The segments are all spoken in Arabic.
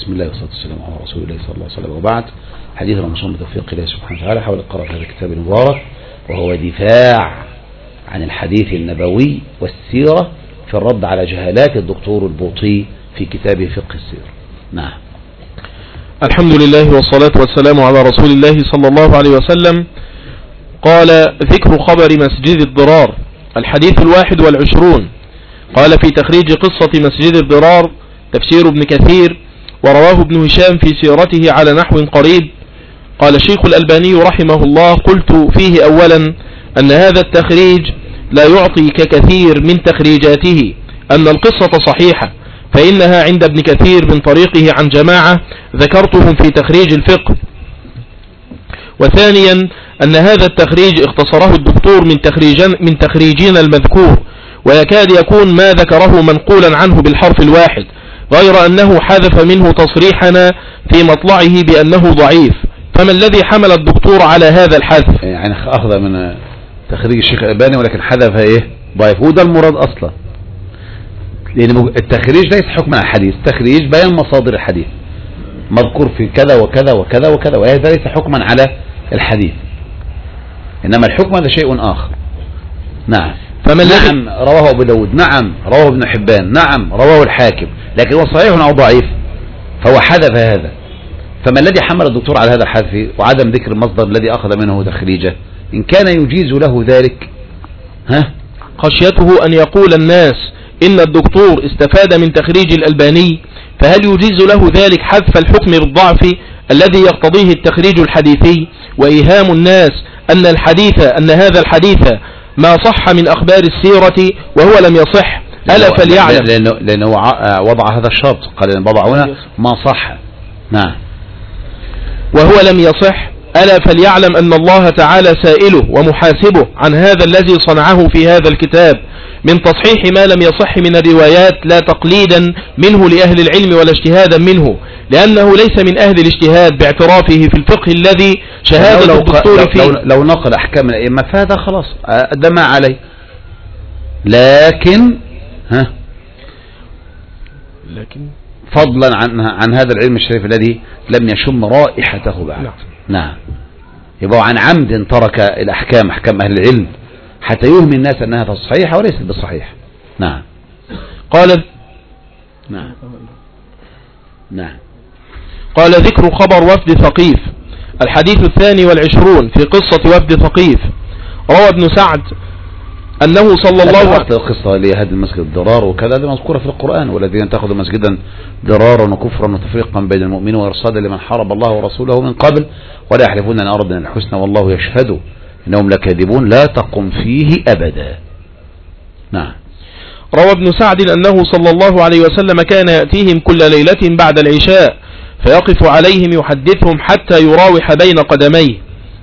بسم الله والصلاة والسلام على رسول الله صلى الله عليه وسلم، وبعد. حديثنا مصون بتوفيق الله سبحانه وتعالى حول قراءة هذا الكتاب المبارك، وهو دفاع عن الحديث النبوي والسيرة في الرد على جهالات الدكتور البوطي في كتابه فقه السيرة. نعم. الحمد لله والصلاة والسلام على رسول الله صلى الله عليه وسلم. قال: ذكر خبر مسجد الضرار. الحديث 21. قال في تخريج قصة مسجد الضرار تفسير ابن كثير: ورواه ابن هشام في سيرته على نحو قريب. قال الشيخ الألباني رحمه الله: قلت فيه أولا أن هذا التخريج لا يعطي ككثير من تخريجاته أن القصة صحيحة، فإنها عند ابن كثير من طريقه عن جماعة ذكرتهم في تخريج الفقه. وثانيا أن هذا التخريج اختصره الدكتور من تخريجين المذكور، ويكاد يكون ما ذكره منقولا عنه بالحرف الواحد، غير أنه حذف منه تصريحنا في مطلعه بأنه ضعيف. فما الذي حمل الدكتور على هذا الحذف؟ يعني أخذ من تخريج الشيخ الألباني ولكن حذف ضعيف، وده المراد أصلا، لأن التخريج ليس حكم على الحديث، التخريج بيان مصادر الحديث مذكور في كذا وكذا وكذا وكذا، وهذا ليس حكما على الحديث، إنما الحكم هذا شيء آخر. نعم. نعم رواه أبو داود، نعم رواه ابن حبان، نعم رواه الحاكم، لكن هو صحيح أو ضعيف، فهو حذف هذا. فما الذي حمل الدكتور على هذا الحذف وعدم ذكر المصدر الذي أخذ منه تخريجه إن كان يجيز له ذلك؟ خشيته أن يقول الناس إن الدكتور استفاد من تخريج الألباني، فهل يجيز له ذلك حذف الحكم بالضعف الذي يقتضيه التخريج الحديثي، وإيهام الناس أن هذا الحديث ما صح من أخبار السيرة وهو لم يصح؟ ألا فليعلم، لأنه وضع هذا الشرط، قال إن وضع هنا ما صح. نعم. وهو لم يصح. ألا فليعلم أن الله تعالى سائله ومحاسبه عن هذا الذي صنعه في هذا الكتاب من تصحيح ما لم يصح من الروايات، لا تقليدا منه لأهل العلم ولا اجتهادا منه، لأنه ليس من أهل الاجتهاد باعترافه في الفقه الذي شهادة الدكتور فيه. لو نقل أحكام الأئمة فهذا خلاص أدى ما عليه، لكن فضلا عن هذا العلم الشريف الذي لم يشم رائحته بعد. نعم. يبقى عن عمد ترك الأحكام، أحكام أهل العلم، حتى يوهم الناس أنها صحيحة وليست بالصحيح. نعم. قال قال ذكر خبر وفد ثقيف. الحديث 22 في قصة وفد ثقيف. روى ابن سعد أنه صلى الله عليه وسلم قصة لهدم المسجد الضرار وكذا، هذه مذكورة في القرآن: والذين اتخذوا مسجدا ضرارا وكفرا وتفريقا بين المؤمنين وإرصادا لمن حارب الله ورسوله من قبل ولا يحلفون أن أردنا الحسنى والله يشهد إنهم لكاذبون لا تقم فيه أبدا. نعم. روى ابن سعد أنه صلى الله عليه وسلم كان يأتيهم كل ليلة بعد العشاء فيقف عليهم يحدثهم حتى يراوح بين قدميه.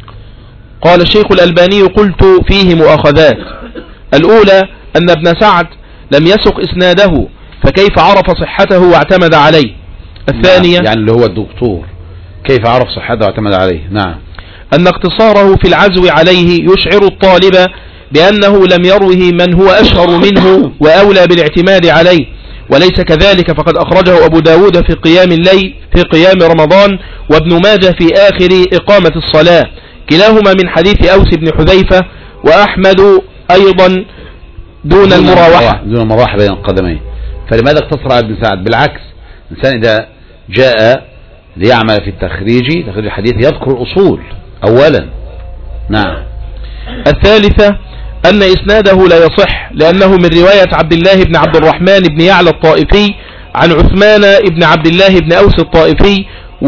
قال الشيخ الألباني: قلت فيه مؤاخذات. الأولى أن ابن سعد لم يسق إسناده، فكيف عرف صحته واعتمد عليه؟ الثانية يعني اللي هو الدكتور كيف عرف صحته واعتمد عليه؟ نعم. أن اقتصاره في العزو عليه يشعر الطالب بأنه لم يروه من هو أشهر منه وأولى بالاعتماد عليه، وليس كذلك، فقد أخرجه أبو داود في قيام الليل في قيام رمضان، وابن ماجه في آخر إقامة الصلاة، كلاهما من حديث أوس بن حذيفة، وأحمد أيضا دون المراوحة بين القدمين. فلماذا اقتصر على ابن سعد؟ بالعكس، الإنسان إذا جاء ليعمل في تخريج الحديث يذكر الأصول أولا. نعم. الثالثة أن إسناده لا يصح، لأنه من رواية عبد الله بن عبد الرحمن بن يعلى الطائفي عن عثمان بن عبد الله بن أوس الطائفي،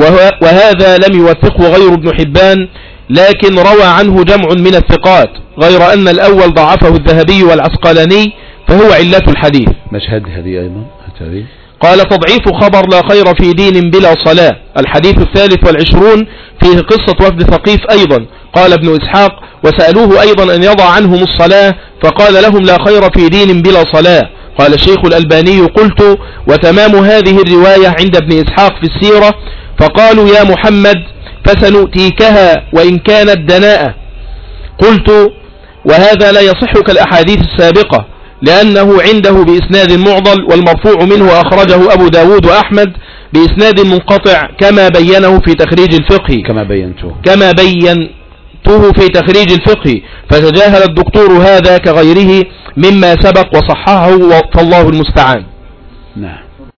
وهذا لم يوثقه غير ابن حبان، لكن روى عنه جمع من الثقات، غير أن الأول ضعفه الذهبي والعسقلاني، فهو علة الحديث. مشهد هذه أيضا قال: تضعيف خبر لا خير في دين بلا صلاة. الحديث 23 فيه قصة وفد ثقيف أيضا. قال ابن إسحاق: وسألوه أيضا أن يضع عنهم الصلاة، فقال لهم: لا خير في دين بلا صلاة. قال الشيخ الألباني: قلت: وتمام هذه الرواية عند ابن إسحاق في السيرة، فقالوا: يا محمد فسنؤتيكها وإن كانت دناءة. قلت: وهذا لا يصح كالأحاديث السابقة، لأنه عنده بإسناد معضل، والمرفوع منه أخرجه أبو داود وأحمد بإسناد منقطع كما بينه في تخريج الفقه كما بينته في تخريج الفقه، فتجاهل الدكتور هذا كغيره مما سبق وصححه، فالله المستعان. نعم.